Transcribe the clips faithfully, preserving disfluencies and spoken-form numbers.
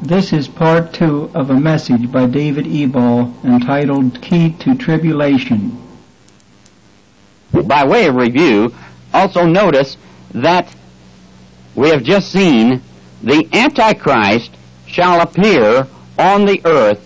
This is part two of a message by David Ebal entitled Key to Tribulation. By way of review, also notice that we have just seen the Antichrist shall appear on the earth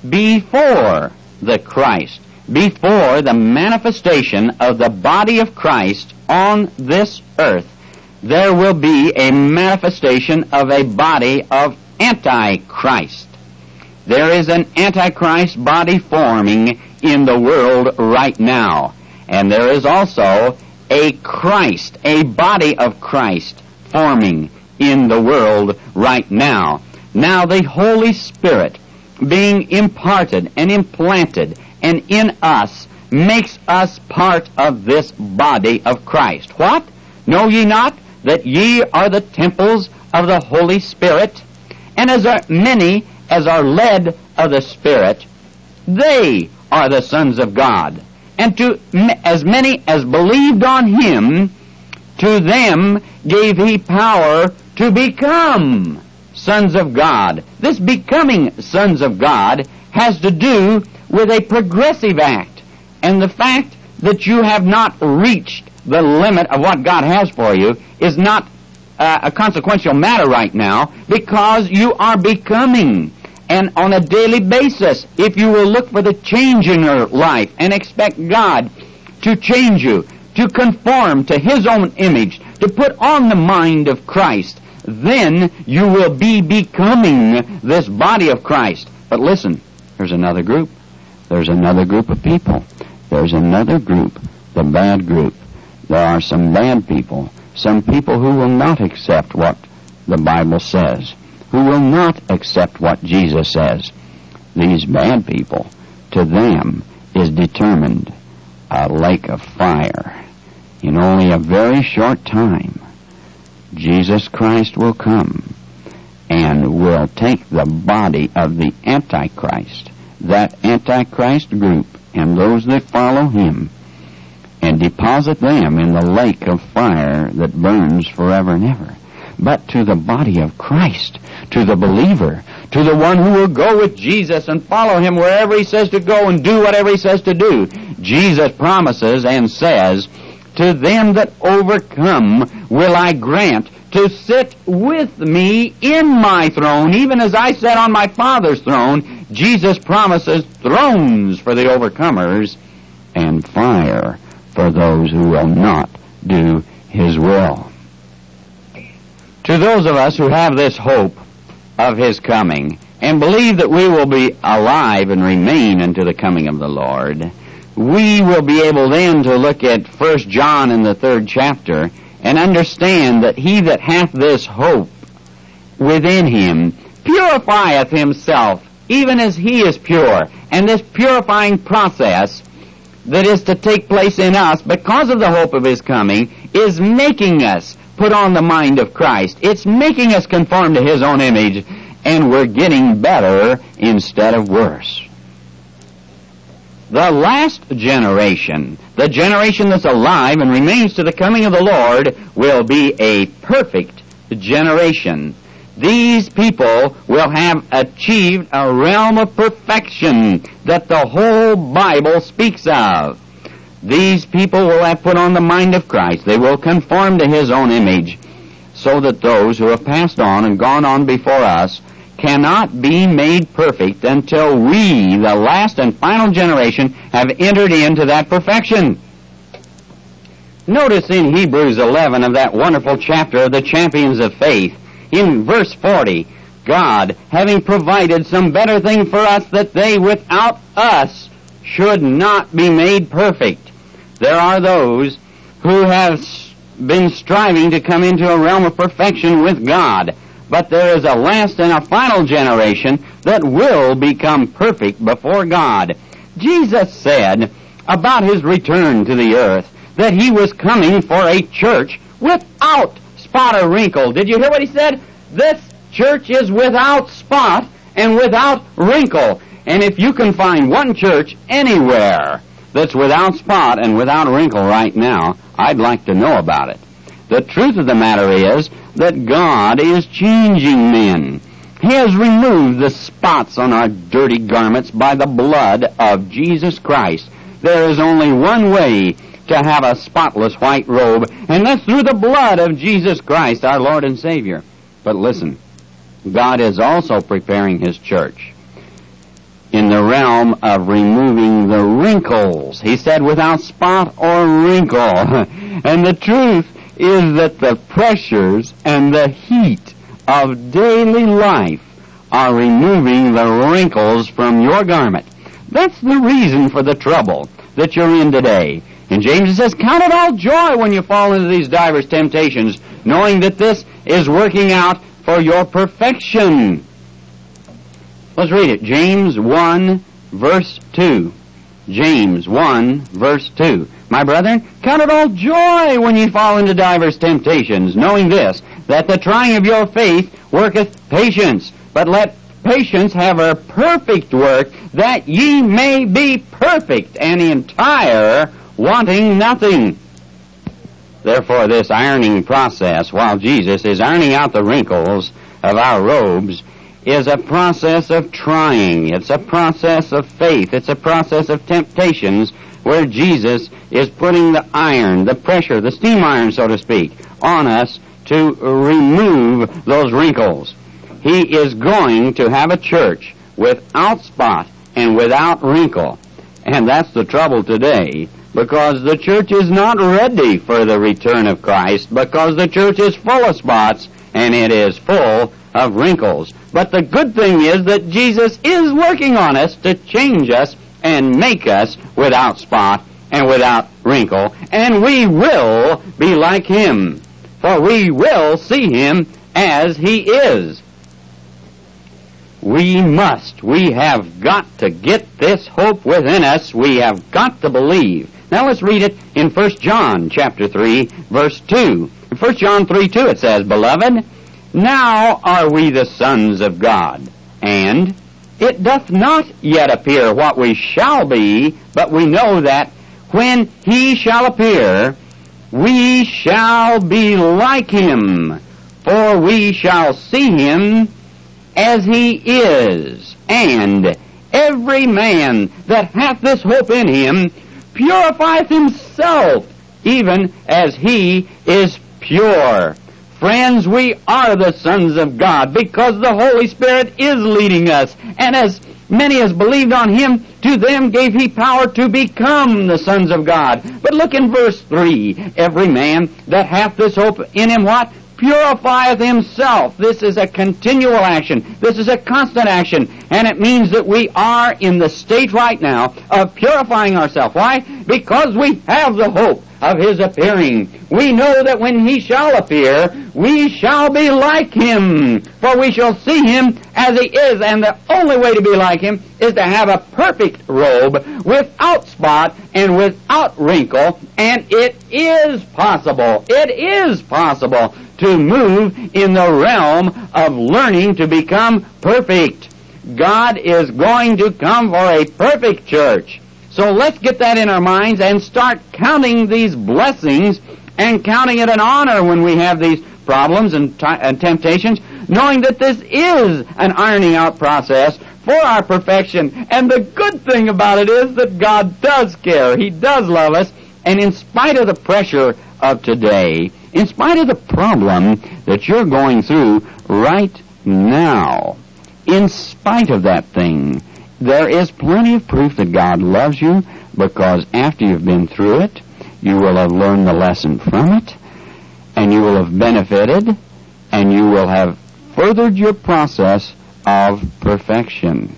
before the Christ, before the manifestation of the body of Christ on this earth. There will be a manifestation of a body of Antichrist. There is an Antichrist body forming in the world right now. And there is also a Christ, a body of Christ forming in the world right now. Now the Holy Spirit being imparted and implanted and in us makes us part of this body of Christ. What? Know ye not that ye are the temples of the Holy Spirit? And as are many as are led of the Spirit, they are the sons of God. And to as many as believed on him, to them gave he power to become sons of God. This becoming sons of God has to do with a progressive act. And the fact that you have not reached the limit of what God has for you is not uh, a consequential matter right now, because you are becoming. And on a daily basis, if you will look for the change in your life and expect God to change you, to conform to his own image, to put on the mind of Christ, then you will be becoming this body of Christ. But listen, there's another group. There's another group of people. There's another group, the bad group. There are some bad people, some people who will not accept what the Bible says, who will not accept what Jesus says. These bad people, to them is determined a lake of fire. In only a very short time, Jesus Christ will come and will take the body of the Antichrist, that Antichrist group, and those that follow him, and deposit them in the lake of fire that burns forever and ever. But to the body of Christ, to the believer, to the one who will go with Jesus and follow him wherever he says to go and do whatever he says to do, Jesus promises and says, to them that overcome will I grant to sit with me in my throne, even as I sat on my Father's throne. Jesus promises thrones for the overcomers and fire for those who will not do his will. To those of us who have this hope of his coming and believe that we will be alive and remain unto the coming of the Lord, we will be able then to look at First John in the third chapter and understand that he that hath this hope within him purifieth himself, even as he is pure. And this purifying process that is to take place in us because of the hope of his coming is making us put on the mind of Christ. It's making us conform to his own image, and we're getting better instead of worse. The last generation, the generation that's alive and remains to the coming of the Lord, will be a perfect generation. These people will have achieved a realm of perfection that the whole Bible speaks of. These people will have put on the mind of Christ. They will conform to his own image, so that those who have passed on and gone on before us cannot be made perfect until we, the last and final generation, have entered into that perfection. Notice in Hebrews eleven of that wonderful chapter of the Champions of Faith, in verse forty, God, having provided some better thing for us, that they without us should not be made perfect. There are those who have been striving to come into a realm of perfection with God, but there is a last and a final generation that will become perfect before God. Jesus said about his return to the earth that he was coming for a church without spot or wrinkle. Did you hear what he said? This church is without spot and without wrinkle. And if you can find one church anywhere that's without spot and without wrinkle right now, I'd like to know about it. The truth of the matter is that God is changing men. He has removed the spots on our dirty garments by the blood of Jesus Christ. There is only one way to have a spotless white robe, and that's through the blood of Jesus Christ, our Lord and Savior. But listen, God is also preparing His church in the realm of removing the wrinkles. He said, without spot or wrinkle. And the truth is that the pressures and the heat of daily life are removing the wrinkles from your garment. That's the reason for the trouble that you're in today. And James says, count it all joy when you fall into these divers temptations, knowing that this is working out for your perfection. Let's read it. James one, verse two. James one, verse two. My brethren, count it all joy when ye fall into divers temptations, knowing this, that the trying of your faith worketh patience. But let patience have her perfect work, that ye may be perfect and entire, wanting nothing. Therefore, this ironing process, while Jesus is ironing out the wrinkles of our robes, is a process of trying. It's a process of faith. It's a process of temptations where Jesus is putting the iron, the pressure, the steam iron, so to speak, on us to remove those wrinkles. He is going to have a church without spot and without wrinkle. And that's the trouble today, because the church is not ready for the return of Christ, because the church is full of spots and it is full of wrinkles. But the good thing is that Jesus is working on us to change us and make us without spot and without wrinkle, and we will be like Him, for we will see Him as He is. We must, we have got to get this hope within us. We have got to believe. Now let's read it in First John chapter three, verse two. In First John three, two it says, Beloved, now are we the sons of God, and it doth not yet appear what we shall be, but we know that when He shall appear, we shall be like Him, for we shall see Him as He is. And every man that hath this hope in Him purifieth himself, even as He is pure. Friends, we are the sons of God because the Holy Spirit is leading us. And as many as believed on Him, to them gave He power to become the sons of God. But look in verse three. Every man that hath this hope in him, what? Purifieth himself. This is a continual action. This is a constant action. And it means that we are in the state right now of purifying ourselves. Why? Because we have the hope of His appearing. We know that when He shall appear, we shall be like Him, for we shall see Him as He is. And the only way to be like Him is to have a perfect robe without spot and without wrinkle. And it is possible. It is possible to move in the realm of learning to become perfect. God is going to come for a perfect church. So let's get that in our minds and start counting these blessings and counting it an honor when we have these problems and, t- and temptations, knowing that this is an ironing out process for our perfection. And the good thing about it is that God does care. He does love us. And in spite of the pressure of today, in spite of the problem that you're going through right now, in spite of that thing, there is plenty of proof that God loves you, because after you've been through it, you will have learned the lesson from it, and you will have benefited, and you will have furthered your process of perfection.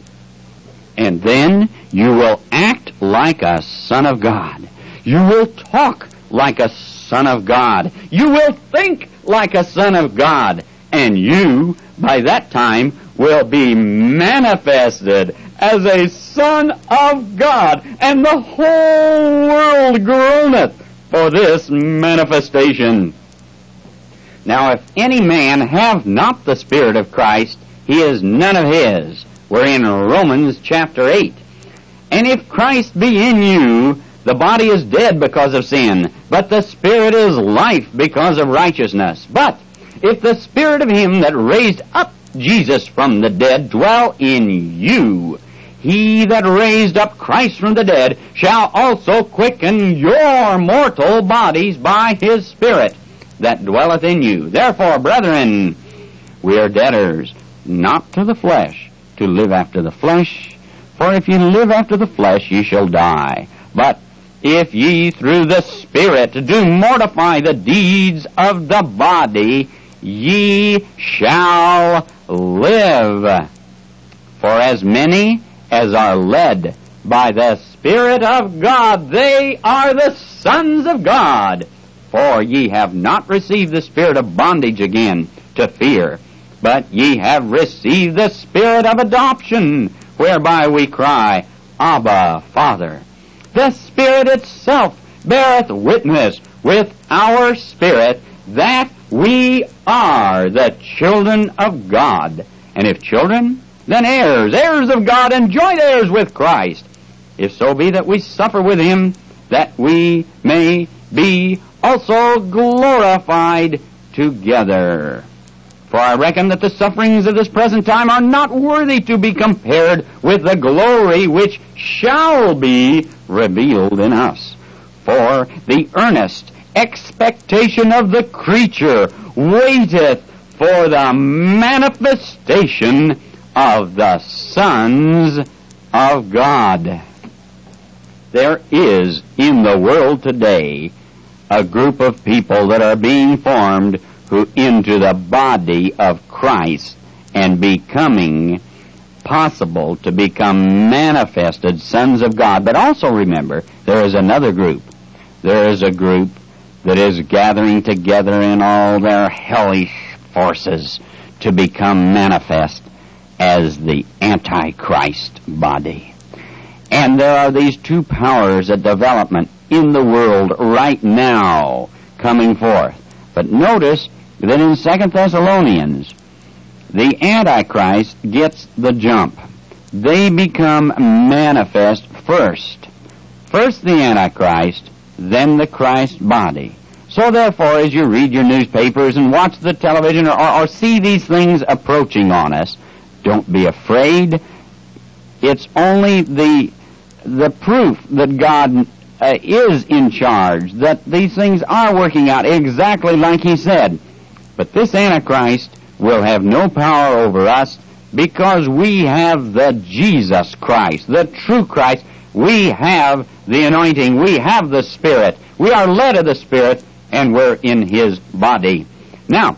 And then you will act like a son of God. You will talk like a son of God. You will think like a son of God. And you, by that time, will be manifested as a son of God. And the whole world groaneth for this manifestation. Now, if any man have not the Spirit of Christ, he is none of His. We're in Romans chapter eight. And if Christ be in you, the body is dead because of sin, but the Spirit is life because of righteousness. But if the Spirit of Him that raised up Jesus from the dead dwell in you, he that raised up Christ from the dead shall also quicken your mortal bodies by his Spirit that dwelleth in you. Therefore, brethren, we are debtors, not to the flesh, to live after the flesh. For if ye live after the flesh, ye shall die. But if ye through the Spirit do mortify the deeds of the body, ye shall live. For as many as are led by the Spirit of God, they are the sons of God. For ye have not received the spirit of bondage again to fear, but ye have received the Spirit of adoption, whereby we cry, Abba, Father. The Spirit itself beareth witness with our spirit that we are the children of God. And if children, then heirs, heirs of God, and joint heirs with Christ, if so be that we suffer with him, that we may be also glorified together. For I reckon that the sufferings of this present time are not worthy to be compared with the glory which shall be revealed in us. For the earnest expectation of the creature waiteth for the manifestation of the sons of God. There is in the world today a group of people that are being formed who into the body of Christ and becoming possible to become manifested sons of God. But also remember, there is another group. There is a group that is gathering together in all their hellish forces to become manifest as the Antichrist body. And there are these two powers of development in the world right now coming forth. But notice that in Second Thessalonians, the Antichrist gets the jump. They become manifest first. First the Antichrist, then the Christ body. So therefore, as you read your newspapers and watch the television or, or, or see these things approaching on us, don't be afraid. It's only the the proof that God uh, is in charge, that these things are working out exactly like he said. But this Antichrist will have no power over us because we have the Jesus Christ, the true Christ. We have the anointing. We have the Spirit. We are led of the Spirit, and we're in his body. Now,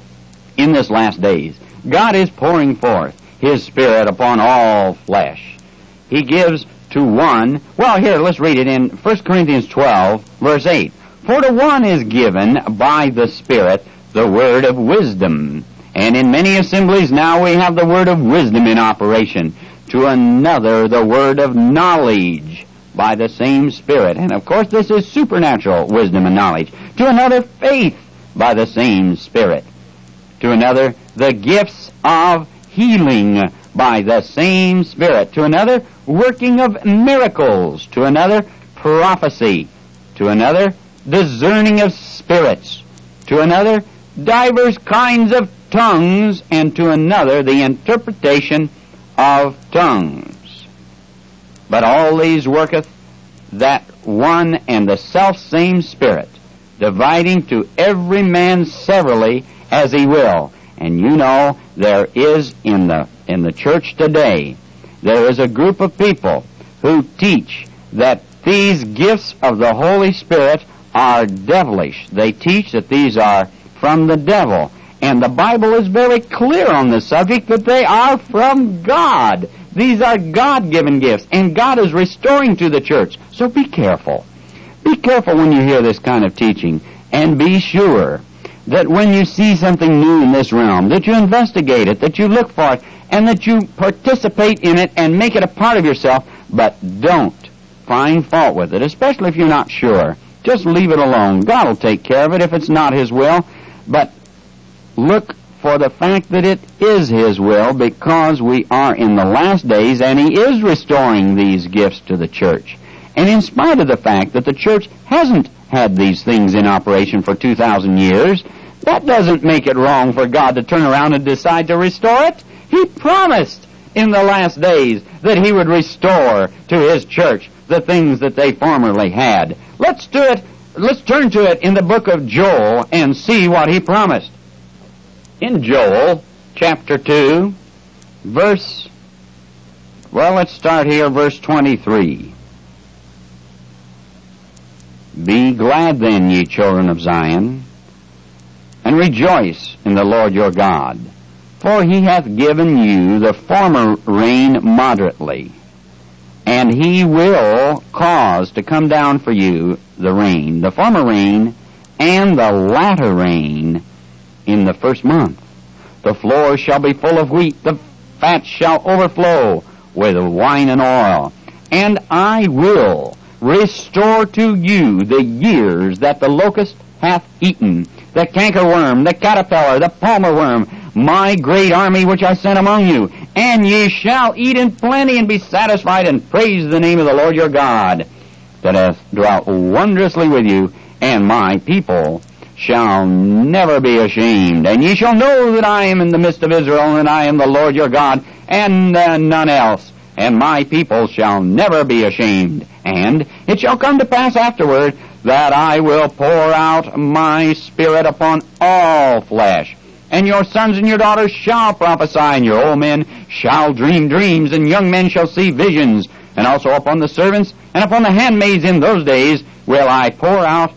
in this last days, God is pouring forth his Spirit upon all flesh. He gives to one, well, here, let's read it in First Corinthians twelve, verse eight. For to one is given by the Spirit the word of wisdom. And in many assemblies now we have the word of wisdom in operation. To another the word of knowledge by the same Spirit. And of course this is supernatural wisdom and knowledge. To another faith by the same Spirit. To another the gifts of healing by the same Spirit. To another working of miracles. To another prophecy. To another discerning of spirits. To another divers kinds of tongues, and to another the interpretation of tongues. But all these worketh that one and the selfsame Spirit, dividing to every man severally as he will. And you know, there is in the in the church today, there is a group of people who teach that these gifts of the Holy Spirit are devilish. They teach that these are from the devil. And the Bible is very clear on the subject that they are from God. These are God-given gifts, and God is restoring to the church. So be careful. Be careful when you hear this kind of teaching, and be sure that when you see something new in this realm, that you investigate it, that you look for it, and that you participate in it and make it a part of yourself, but don't find fault with it, especially if you're not sure. Just leave it alone. God will take care of it if it's not his will, but look for the fact that it is his will, because we are in the last days and he is restoring these gifts to the church. And in spite of the fact that the church hasn't had these things in operation for two thousand years, That doesn't make it wrong for God to turn around and decide to restore it. He promised in the last days that He would restore to His church the things that they formerly had. Let's do it. Let's turn to it in the book of Joel and see what He promised. In Joel chapter two, verse, well, let's start here, verse twenty-three. Be glad then, ye children of Zion, and rejoice in the Lord your God, for He hath given you the former rain moderately, and He will cause to come down for you the rain, the former rain, and the latter rain in the first month. The floor shall be full of wheat, the fat shall overflow with wine and oil, and I will restore to you the years that the locust hath eaten, the cankerworm, the caterpillar, the palmer worm, my great army which I sent among you. And ye shall eat in plenty and be satisfied, and praise the name of the Lord your God, that hath dwelt wondrously with you, and my people shall never be ashamed. And ye shall know that I am in the midst of Israel, and I am the Lord your God, and uh, none else. And my people shall never be ashamed. And it shall come to pass afterward that I will pour out my Spirit upon all flesh. And your sons and your daughters shall prophesy, and your old men shall dream dreams, and young men shall see visions. And also upon the servants and upon the handmaids in those days will I pour out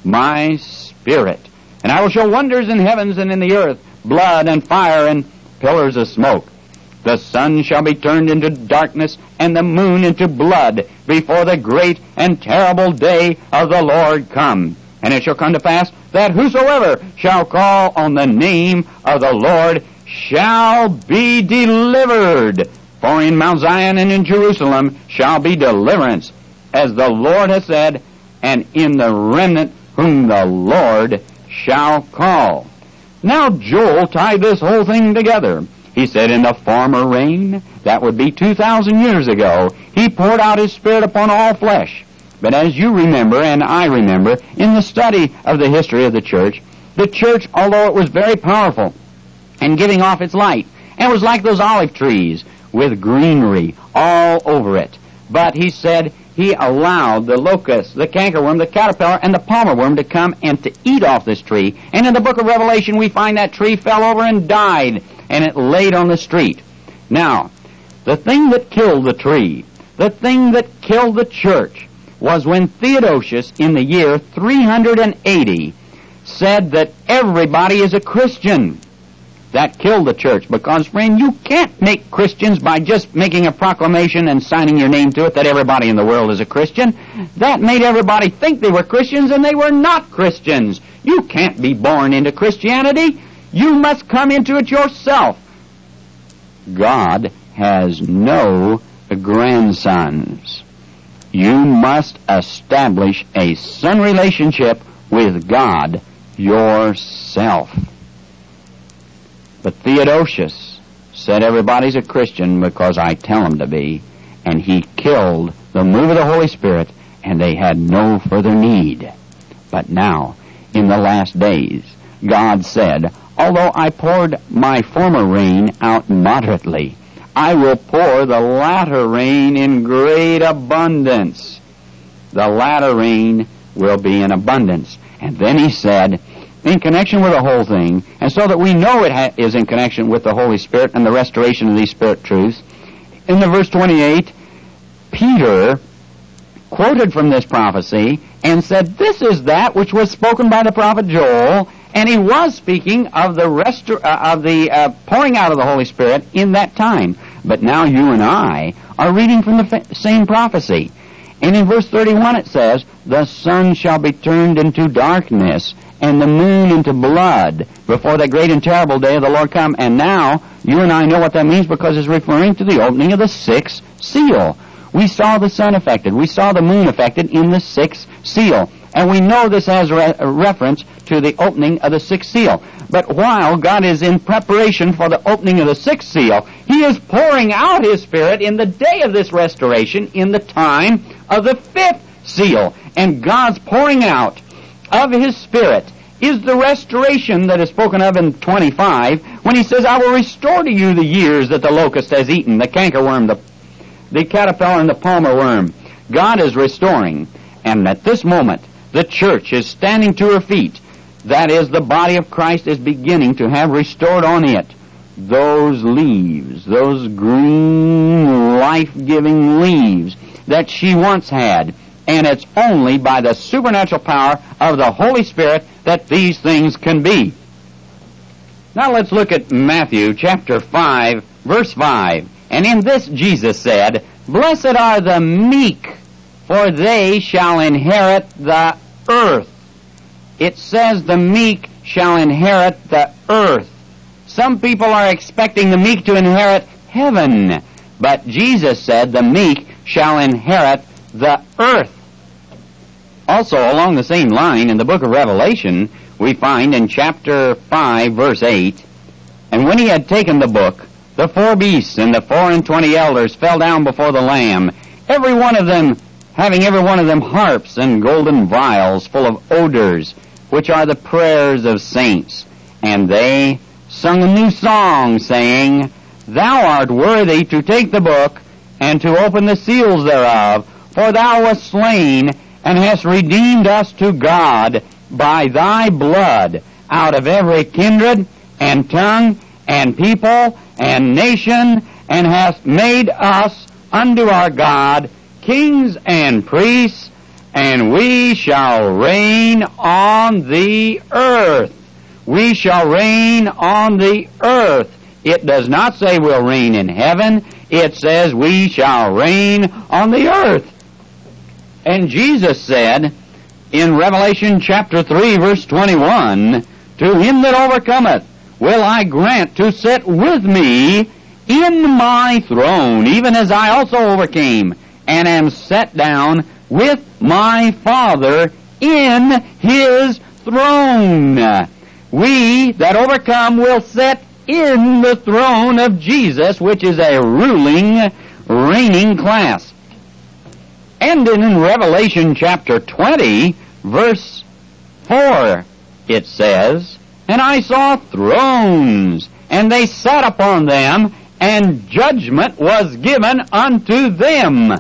my Spirit. And I will show wonders in heavens and in the earth, blood and fire and pillars of smoke. The sun shall be turned into darkness, and the moon into blood, before the great and terrible day of the Lord come. And it shall come to pass that whosoever shall call on the name of the Lord shall be delivered. For in Mount Zion and in Jerusalem shall be deliverance, as the Lord has said, and in the remnant whom the Lord shall call. Now Joel tied this whole thing together. He said in the former rain, that would be two thousand years ago, He poured out His Spirit upon all flesh. But as you remember, and I remember, in the study of the history of the church, the church, although it was very powerful and giving off its light, and it was like those olive trees with greenery all over it. But he said He allowed the locust, the cankerworm, the caterpillar, and the palmer worm to come and to eat off this tree. And in the book of Revelation we find that tree fell over and died, and it laid on the street. Now, the thing that killed the tree, the thing that killed the church, was when Theodosius, in the year three hundred eighty, said that everybody is a Christian. That killed the church, because, friend, you can't make Christians by just making a proclamation and signing your name to it that everybody in the world is a Christian. That made everybody think they were Christians, and they were not Christians. You can't be born into Christianity. You must come into it yourself. God has no grandsons. You must establish a son relationship with God yourself. But Theodosius said everybody's a Christian because I tell them to be, and he killed the move of the Holy Spirit, and they had no further need. But now, in the last days, God said, although I poured my former rain out moderately, I will pour the latter rain in great abundance. The latter rain will be in abundance. And then he said, in connection with the whole thing, and so that we know it ha- is in connection with the Holy Spirit and the restoration of these Spirit truths, in the verse twenty-eight, Peter quoted from this prophecy and said, this is that which was spoken by the prophet Joel, and he was speaking of the restor- uh, of the uh, pouring out of the Holy Spirit in that time. But now you and I are reading from the fa- same prophecy. And in verse thirty-one it says, the sun shall be turned into darkness, and the moon into blood, before the great and terrible day of the Lord come. And now, you and I know what that means, because it's referring to the opening of the sixth seal. We saw the sun affected. We saw the moon affected in the sixth seal. And we know this has re- a reference to the opening of the sixth seal. But while God is in preparation for the opening of the sixth seal, He is pouring out His Spirit in the day of this restoration, in the time of the fifth seal. And God's pouring out of His Spirit is the restoration that is spoken of in twenty-five, when he says, I will restore to you the years that the locust has eaten, the cankerworm, the, the caterpillar, and the palmer worm. God is restoring. And at this moment, the church is standing to her feet. That is, the body of Christ is beginning to have restored on it those leaves, those green, life-giving leaves that she once had. And it's only by the supernatural power of the Holy Spirit that these things can be. Now let's look at Matthew chapter five, verse five. And in this Jesus said, Blessed are the meek, for they shall inherit the earth. It says the meek shall inherit the earth. Some people are expecting the meek to inherit heaven, but Jesus said the meek shall inherit the earth. Also, along the same line, in the book of Revelation, we find in chapter five, verse eight, And when he had taken the book, the four beasts and the four and twenty elders fell down before the Lamb, every one of them having every one of them harps and golden vials full of odors, which are the prayers of saints. And they sung a new song, saying, Thou art worthy to take the book, and to open the seals thereof, for thou wast slain, and hast redeemed us to God by thy blood out of every kindred and tongue and people and nation, and hast made us unto our God kings and priests, and we shall reign on the earth. We shall reign on the earth. It does not say we'll reign in heaven. It says we shall reign on the earth. And Jesus said in Revelation chapter three, verse twenty-one, To him that overcometh will I grant to sit with me in my throne, even as I also overcame, and am set down with my Father in his throne. We that overcome will sit in the throne of Jesus, which is a ruling, reigning class. And in Revelation chapter twenty, verse four, it says, And I saw thrones, and they sat upon them, and judgment was given unto them.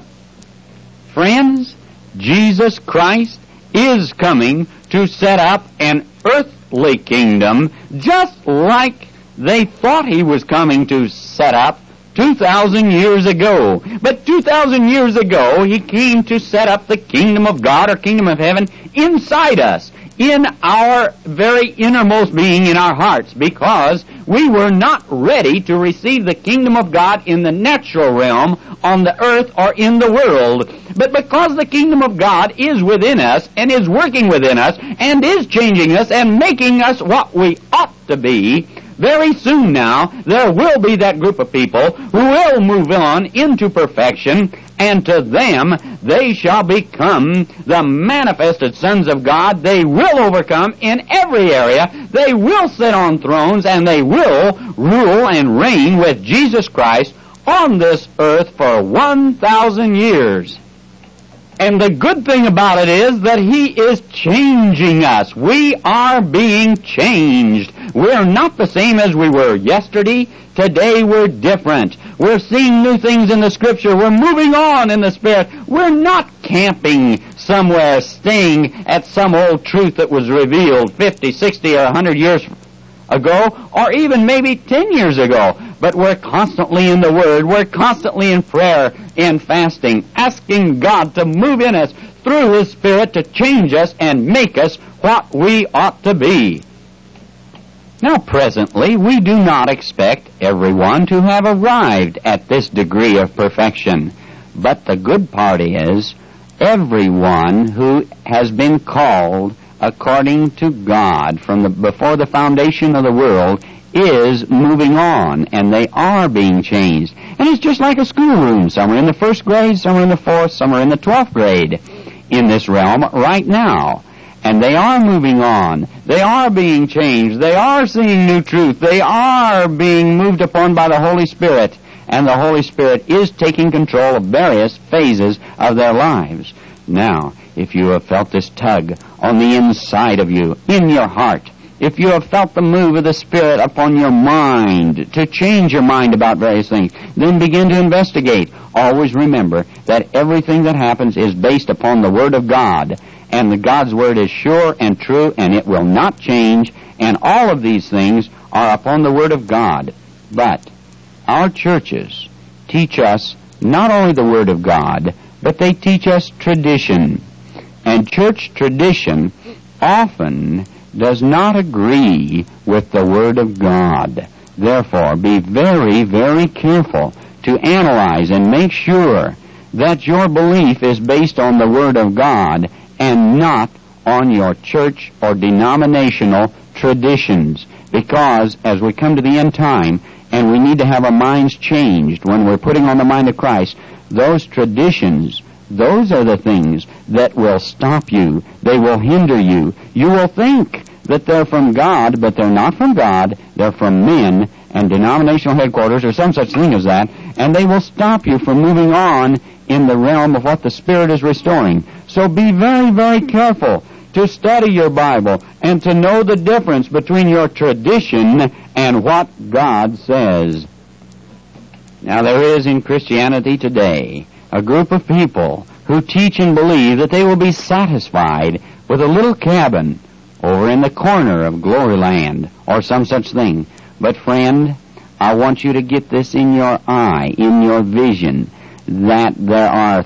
Friends, Jesus Christ is coming to set up an earthly kingdom, just like they thought he was coming to set up two thousand years ago. But two thousand years ago, he came to set up the kingdom of God, or kingdom of heaven, inside us, in our very innermost being, in our hearts, because we were not ready to receive the kingdom of God in the natural realm, on the earth, or in the world. But because the kingdom of God is within us, and is working within us, and is changing us, and making us what we ought to be, very soon now, there will be that group of people who will move on into perfection, and to them they shall become the manifested sons of God. They will overcome in every area. They will sit on thrones, and they will rule and reign with Jesus Christ on this earth for one thousand years. And the good thing about it is that he is changing us. We are being changed. We're not the same as we were yesterday. Today we're different. We're seeing new things in the Scripture. We're moving on in the Spirit. We're not camping somewhere, staying at some old truth that was revealed fifty, sixty, or one hundred years ago, or even maybe ten years ago. But we're constantly in the Word. We're constantly in prayer, in fasting, asking God to move in us through His Spirit to change us and make us what we ought to be. Now, presently, we do not expect everyone to have arrived at this degree of perfection. But the good part is, everyone who has been called according to God from the, before the foundation of the world is moving on, and they are being changed. And it's just like a schoolroom. Some are in the first grade, some are in the fourth, some are in the twelfth grade in this realm right now. And they are moving on. They are being changed. They are seeing new truth. They are being moved upon by the Holy Spirit. And the Holy Spirit is taking control of various phases of their lives. Now, if you have felt this tug on the inside of you, in your heart, if you have felt the move of the Spirit upon your mind to change your mind about various things, then begin to investigate. Always remember that everything that happens is based upon the Word of God, and the God's Word is sure and true, and it will not change, and all of these things are upon the Word of God. But our churches teach us not only the Word of God, but they teach us tradition. And church tradition often does not agree with the Word of God. Therefore, be very, very careful to analyze and make sure that your belief is based on the Word of God and not on your church or denominational traditions. Because as we come to the end time, and we need to have our minds changed when we're putting on the mind of Christ, those traditions, those are the things that will stop you. They will hinder you. You will think that they're from God, but they're not from God. They're from men and denominational headquarters or some such thing as that, and they will stop you from moving on in the realm of what the Spirit is restoring. So be very, very careful to study your Bible and to know the difference between your tradition and what God says. Now, there is in Christianity today a group of people who teach and believe that they will be satisfied with a little cabin over in the corner of Glory Land or some such thing. But friend, I want you to get this in your eye, in your vision, that there are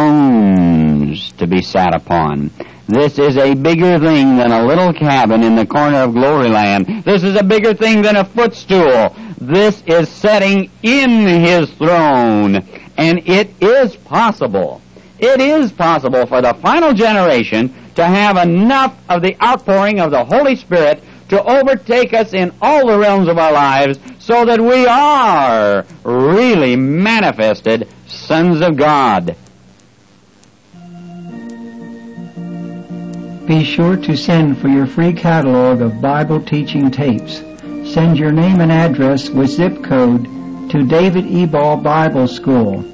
thrones to be sat upon. This is a bigger thing than a little cabin in the corner of Glory Land. This is a bigger thing than a footstool. This is setting in His throne. And it is possible, it is possible for the final generation to have enough of the outpouring of the Holy Spirit to overtake us in all the realms of our lives so that we are really manifested sons of God. Be sure to send for your free catalog of Bible teaching tapes. Send your name and address with zip code to David Ebal Bible School,